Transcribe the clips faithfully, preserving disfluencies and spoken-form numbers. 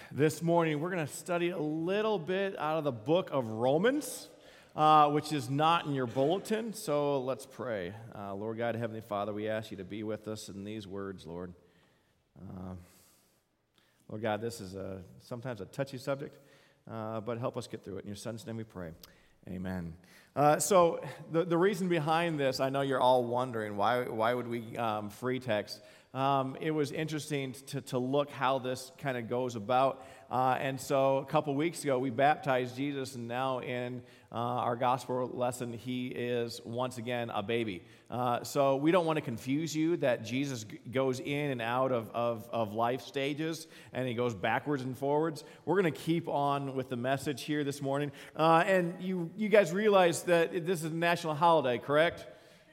This morning, we're going to study a little bit out of the book of Romans, uh, which is not in your bulletin. So let's pray. Uh, Lord God, Heavenly Father, we ask you to be with us in these words, Lord. Uh, Lord God, this is a, sometimes a touchy subject, uh, but help us get through it. In your Son's name we pray. Amen. Uh, so the, the reason behind this, I know you're all wondering, why, why would we um, free text? Um, it was interesting to, to look how this kind of goes about. Uh, and so a couple weeks ago, we baptized Jesus, and now in uh, our gospel lesson, he is once again a baby. Uh, so we don't want to confuse you that Jesus g- goes in and out of, of, of life stages, and he goes backwards and forwards. We're going to keep on with the message here this morning. Uh, and you, you guys realize that this is a national holiday, correct?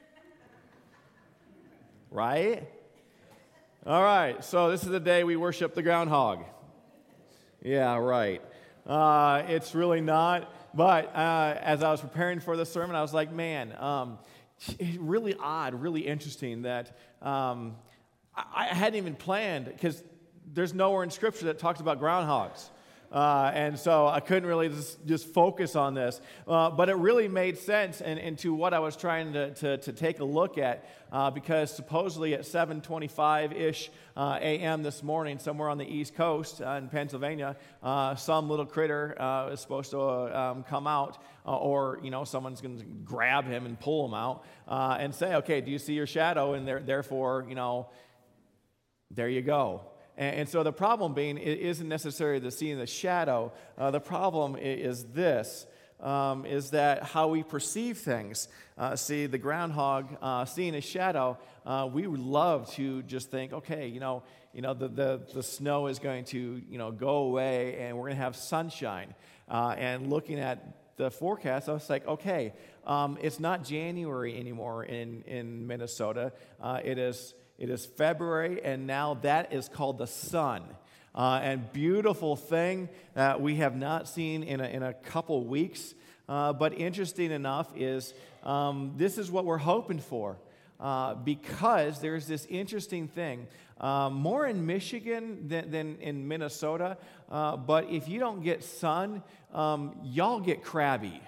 Right? All right, so this is the day we worship the groundhog. Yeah, right. Uh, it's really not, but uh, as I was preparing for the sermon, I was like, man, um, it's really odd, really interesting that um, I, I hadn't even planned, because there's nowhere in Scripture that talks about groundhogs. Uh, and so I couldn't really just, just focus on this. Uh, but it really made sense and into what I was trying to, to, to take a look at, uh, because supposedly at seven twenty-five-ish uh, a m this morning, somewhere on the East Coast uh, in Pennsylvania, uh, some little critter uh, is supposed to uh, um, come out, uh, or, you know, someone's going to grab him and pull him out uh, and say, okay, do you see your shadow? And there, therefore, you know, there you go. And so the problem being, it isn't necessarily the seeing the shadow. Uh, the problem is this, um, is that how we perceive things. Uh, see, the groundhog, uh, seeing a shadow, uh, we would love to just think, okay, you know, you know, the, the, the snow is going to, you know, go away, and we're going to have sunshine. Uh, and looking at the forecast, I was like, okay, um, it's not January anymore in, in Minnesota. Uh, it is... It is February, and now that is called the sun. Uh, and beautiful thing that we have not seen in a, in a couple weeks. Uh, but interesting enough is um, this is what we're hoping for. Uh, because there's this interesting thing. Uh, more in Michigan than, than in Minnesota. Uh, but if you don't get sun, um, y'all get crabby.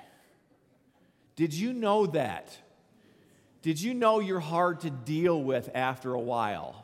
Did you know that? Did you know you're hard to deal with after a while?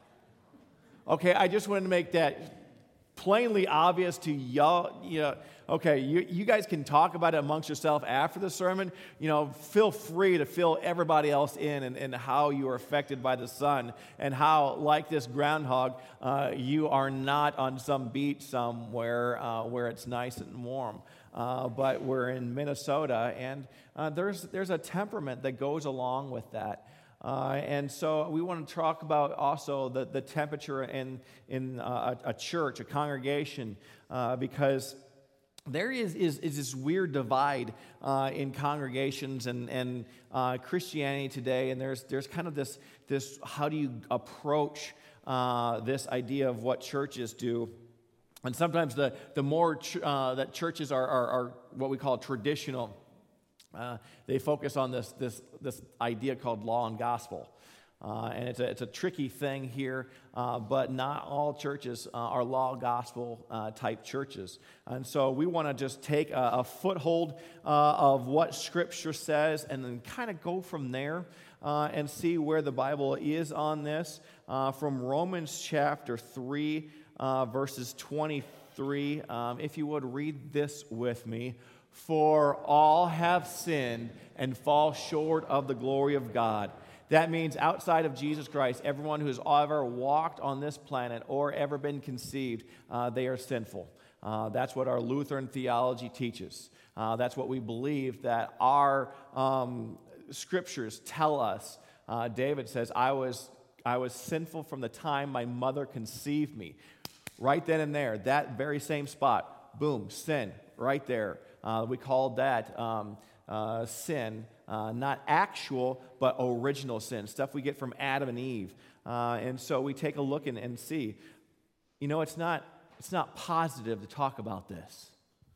Okay, I just wanted to make that plainly obvious to y'all. You know, okay, you, you guys can talk about it amongst yourself after the sermon. You know, feel free to fill everybody else in and, and how you are affected by the sun, and how, like this groundhog, uh, you are not on some beach somewhere uh, where it's nice and warm. Uh, but we're in Minnesota, and uh, there's there's a temperament that goes along with that. Uh, and so we want to talk about also the, the temperature in, in uh, a, a church, a congregation, uh, because there is, is, is this weird divide uh, in congregations and, and uh, Christianity today, and there's there's kind of this, this how do you approach uh, this idea of what churches do. And sometimes the, the more ch- uh, that churches are, are, are what we call traditional, uh, they focus on this, this, this idea called law and gospel. Uh, and it's a, it's a tricky thing here, uh, but not all churches uh, are law gospel uh, type churches. And so we want to just take a, a foothold uh, of what Scripture says, and then kind of go from there uh, and see where the Bible is on this. Uh, from Romans chapter three, Uh, verses twenty-three, um, if you would read this with me. For all have sinned and fall short of the glory of God. That means outside of Jesus Christ, everyone who has ever walked on this planet or ever been conceived, uh, they are sinful. Uh, that's what our Lutheran theology teaches. Uh, that's what we believe, that our um, scriptures tell us. Uh, David says, I was, I was sinful from the time my mother conceived me. Right then and there, that very same spot, boom, sin, right there. Uh, we called that um, uh, sin, uh, not actual, but original sin, stuff we get from Adam and Eve. Uh, and so we take a look and, and see, you know, it's not, it's not positive to talk about this.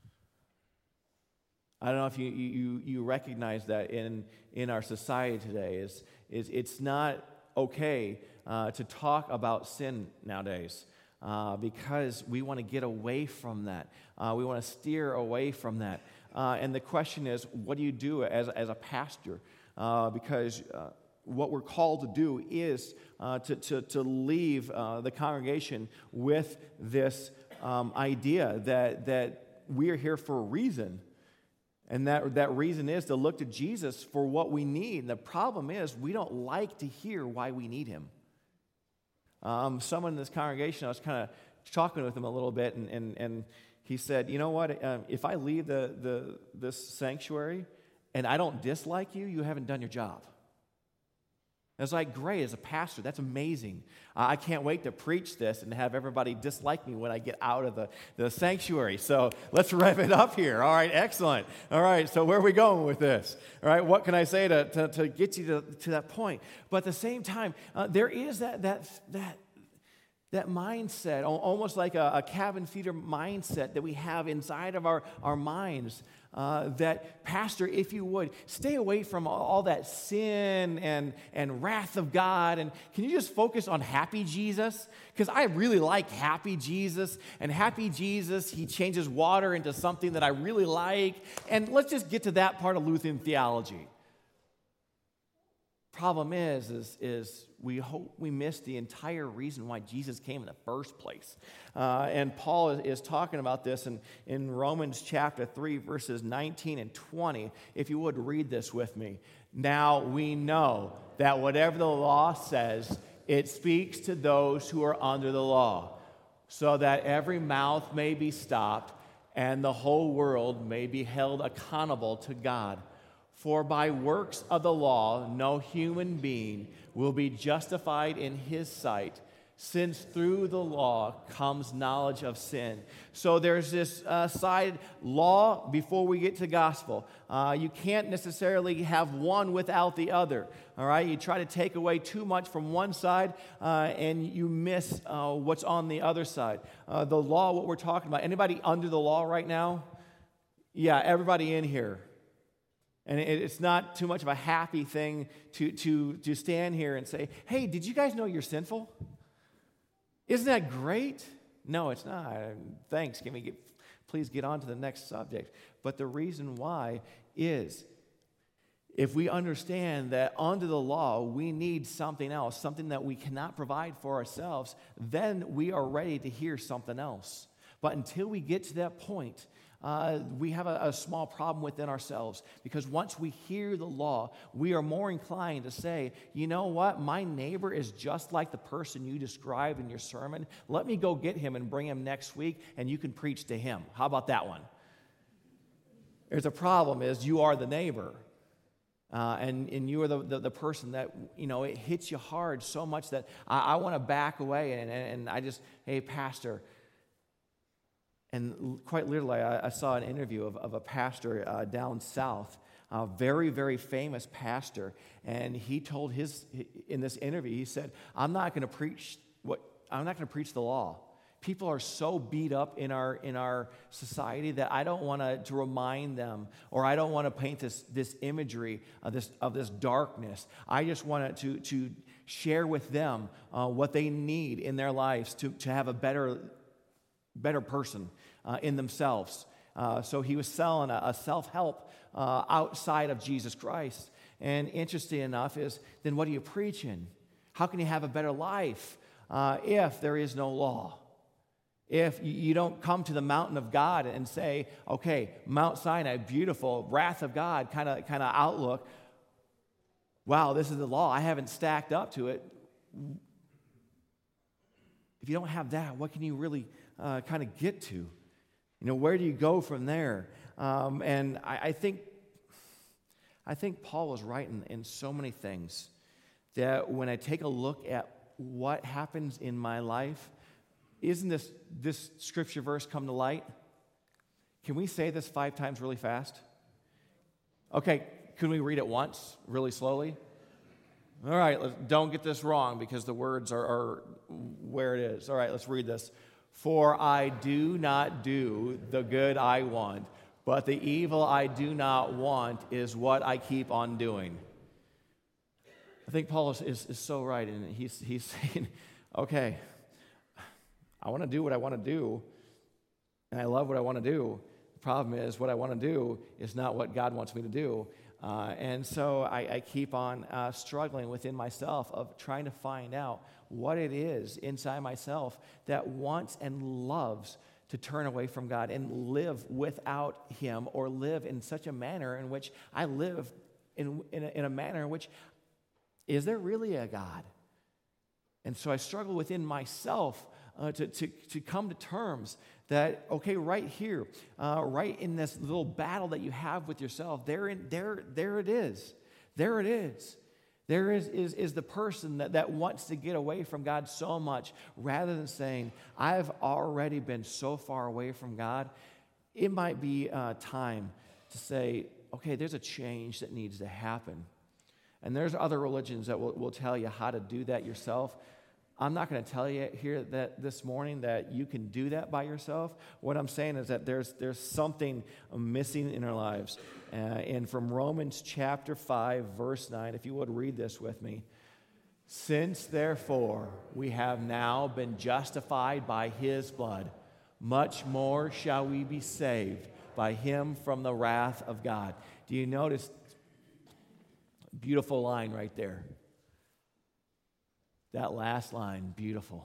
I don't know if you, you, you recognize that in, in our society today. Is, is it's not okay uh, to talk about sin nowadays. uh, because we want to get away from that. Uh, we want to steer away from that. Uh, and the question is, what do you do as, as a pastor? Uh, because uh, what we're called to do is uh, to, to, to leave uh, the congregation with this um, idea that, that we are here for a reason. And that, that reason is to look to Jesus for what we need. And the problem is we don't like to hear why we need him. Um, someone in this congregation, I was kind of talking with him a little bit, and, and, and he said, you know what, um, if I leave the, the, this sanctuary and I don't dislike you, you haven't done your job. I was like, great, as a pastor, that's amazing. Uh, I can't wait to preach this and have everybody dislike me when I get out of the, the sanctuary. So let's rev it up here. All right, excellent. All right, so where are we going with this? All right, what can I say to, to, to get you to, to that point? But at the same time, uh, there is that, that, that, that mindset, almost like a, a cabin feeder mindset that we have inside of our, our minds. Uh, that, Pastor, if you would, stay away from all, all that sin and, and wrath of God. And can you just focus on happy Jesus? Because I really like happy Jesus. And happy Jesus, he changes water into something that I really like. And let's just get to that part of Lutheran theology. Problem is, is, is we hope we miss the entire reason why Jesus came in the first place. Uh, and Paul is, is talking about this in, in Romans chapter three, verses nineteen and twenty. If you would read this with me. Now we know that whatever the law says, it speaks to those who are under the law, so that every mouth may be stopped and the whole world may be held accountable to God. For by works of the law, no human being will be justified in his sight, since through the law comes knowledge of sin. So there's this uh, side law before we get to gospel. Uh, you can't necessarily have one without the other. All right, you try to take away too much from one side, uh, and you miss uh, what's on the other side. Uh, the law, what we're talking about. Anybody under the law right now? Yeah, everybody in here. And it's not too much of a happy thing to, to, to stand here and say, hey, did you guys know you're sinful? Isn't that great? No, it's not. Thanks. Can we get, please get on to the next subject. But the reason why is if we understand that under the law we need something else, something that we cannot provide for ourselves, then we are ready to hear something else. But until we get to that point, Uh, we have a, a small problem within ourselves, because once we hear the law, we are more inclined to say, you know what, my neighbor is just like the person you described in your sermon. Let me go get him and bring him next week, and you can preach to him. How about that one? There's a problem is you are the neighbor, uh, and, and you are the, the, the person that, you know, it hits you hard so much that I, I want to back away, and, and, and I just, hey, Pastor. And quite literally, I, I saw an interview of, of a pastor uh, down south, a very, very famous pastor, and he told his, in this interview, he said, I'm not going to preach what, I'm not going to preach the law. People are so beat up in our in our society that I don't want to to remind them, or I don't want to paint this this imagery of this of this darkness. I just want to to share with them uh, what they need in their lives to to have a better better person uh, in themselves. Uh, so he was selling a, a self-help uh, outside of Jesus Christ. And interesting enough is, then what are you preaching? How can you have a better life uh, if there is no law? If you don't come to the mountain of God and say, okay, Mount Sinai, beautiful, wrath of God kind of kind of outlook. Wow, this is the law. I haven't stacked up to it. If you don't have that, what can you really uh, kind of get to? You know, where do you go from there? Um, and I, I think I think Paul was right in, in so many things that when I take a look at what happens in my life, isn't this this scripture verse come to light? Can we say this five times really fast? Okay, can we read it once, really slowly? All right, let's, don't get this wrong because the words are, are where it is. All right, let's read this. For I do not do the good I want, but the evil I do not want is what I keep on doing. I think Paul is, is, is so right, and he's, he's saying, okay, I want to do what I want to do, and I love what I want to do. The problem is what I want to do is not what God wants me to do. Uh, and so I, I keep on uh, struggling within myself of trying to find out what it is inside myself that wants and loves to turn away from God and live without Him, or live in such a manner in which I live in, in, a, in a manner in which, is there really a God? And so I struggle within myself uh, to, to, to come to terms that, okay, right here, uh, right in this little battle that you have with yourself, there, in, there, there it is. There it is. There is, is, is the person that, that wants to get away from God so much, rather than saying, I've already been so far away from God. It might be uh, time to say, okay, there's a change that needs to happen. And there's other religions that will, will tell you how to do that yourself. I'm not going to tell you here that this morning that you can do that by yourself. What I'm saying is that there's, there's something missing in our lives. Uh, and from Romans chapter five, verse nine, if you would read this with me. Since therefore we have now been justified by His blood, much more shall we be saved by Him from the wrath of God. Do you notice? Beautiful line right there. That last line, beautiful.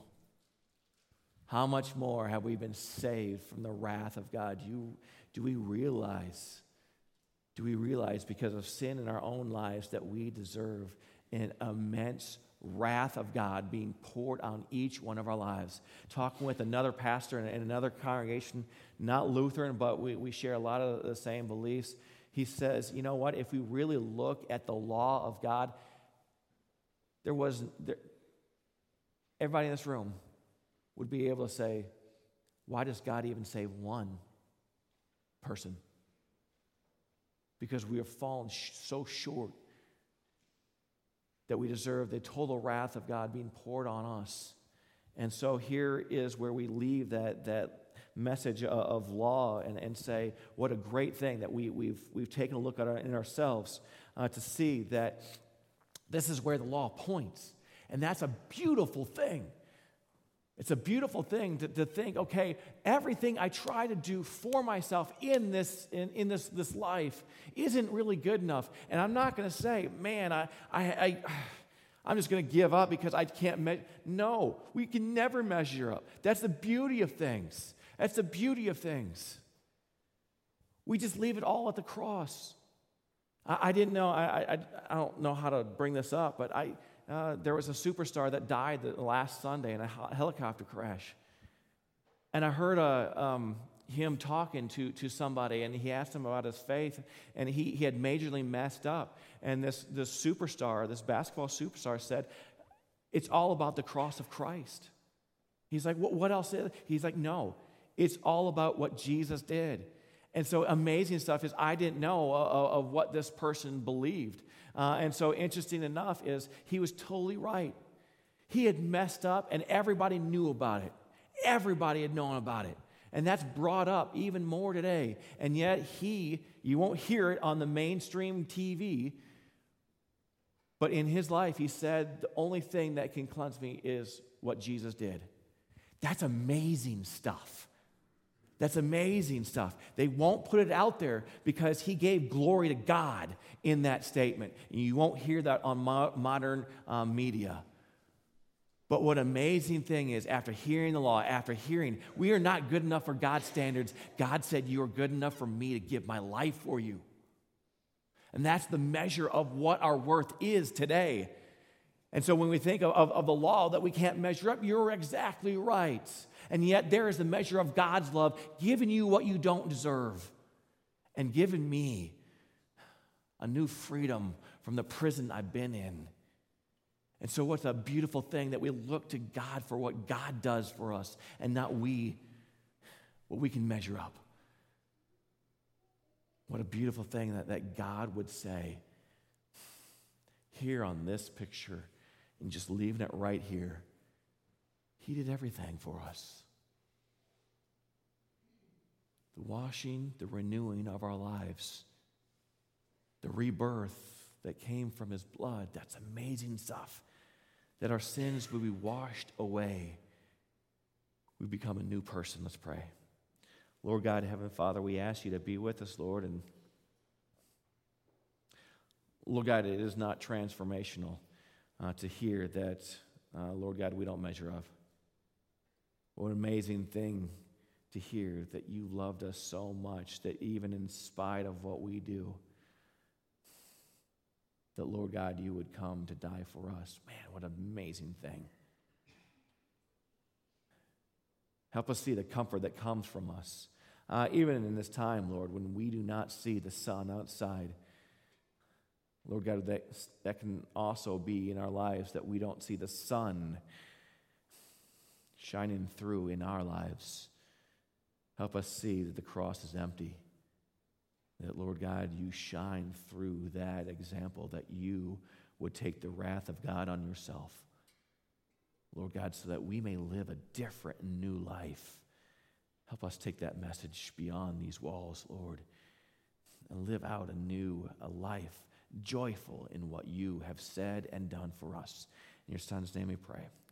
How much more have we been saved from the wrath of God? Do, you, do we realize, do we realize because of sin in our own lives that we deserve an immense wrath of God being poured on each one of our lives? Talking with another pastor in another congregation, not Lutheran, but we, we share a lot of the same beliefs. He says, you know what, if we really look at the law of God, there was, there, everybody in this room would be able to say, why does God even save one person? Because we have fallen sh- so short that we deserve the total wrath of God being poured on us. And so here is where we leave that, that message of law and, and say, what a great thing that we, we've, we've taken a look at our, in ourselves uh, to see that this is where the law points. And that's a beautiful thing. It's a beautiful thing to, to think, okay, everything I try to do for myself in this in, in this, this life isn't really good enough. And I'm not going to say, man, I, I, I, I'm just going to give up because I can't measure. No, we can never measure up. That's the beauty of things. That's the beauty of things. We just leave it all at the cross. I, I didn't know, I, I, I don't know how to bring this up, but I... Uh, there was a superstar that died the last Sunday in a helicopter crash. And I heard a, um, him talking to, to somebody, and he asked him about his faith, and he, he had majorly messed up. And this, this superstar, this basketball superstar said, it's all about the cross of Christ. He's like, what, what else is it? He's like, no, it's all about what Jesus did. And so amazing stuff is I didn't know of, of what this person believed. Uh, and so interesting enough is he was totally right. He had messed up and everybody knew about it. Everybody had known about it. And that's brought up even more today. And yet he, you won't hear it on the mainstream T V, but in his life he said, the only thing that can cleanse me is what Jesus did. That's amazing stuff. That's amazing stuff. They won't put it out there because he gave glory to God in that statement. And you won't hear that on mo- modern um, media. But what amazing thing is, after hearing the law, after hearing, we are not good enough for God's standards. God said, you are good enough for me to give my life for you. And that's the measure of what our worth is today. And so when we think of, of, of the law that we can't measure up, you're exactly right. And yet there is the measure of God's love, giving you what you don't deserve and giving me a new freedom from the prison I've been in. And so what's a beautiful thing that we look to God for what God does for us and not we, what we can measure up. What a beautiful thing that, that God would say here on this picture and just leaving it right here. He did everything for us. The washing, the renewing of our lives, the rebirth that came from his blood, that's amazing stuff. That our sins will be washed away. we become a new person. Let's pray. Lord God, Heavenly Father, we ask you to be with us, Lord. And Lord God, it is not transformational uh, to hear that, uh, Lord God, we don't measure up. What an amazing thing to hear that you loved us so much that even in spite of what we do, that, Lord God, you would come to die for us. Man, what an amazing thing. Help us see the comfort that comes from us. Uh, even in this time, Lord, when we do not see the sun outside, Lord God, that, that can also be in our lives that we don't see the sun shining through in our lives. Help us see that the cross is empty. That, Lord God, you shine through that example, that you would take the wrath of God on yourself. Lord God, so that we may live a different and new life. Help us take that message beyond these walls, Lord, and live out a new a life, joyful in what you have said and done for us. In your Son's name we pray.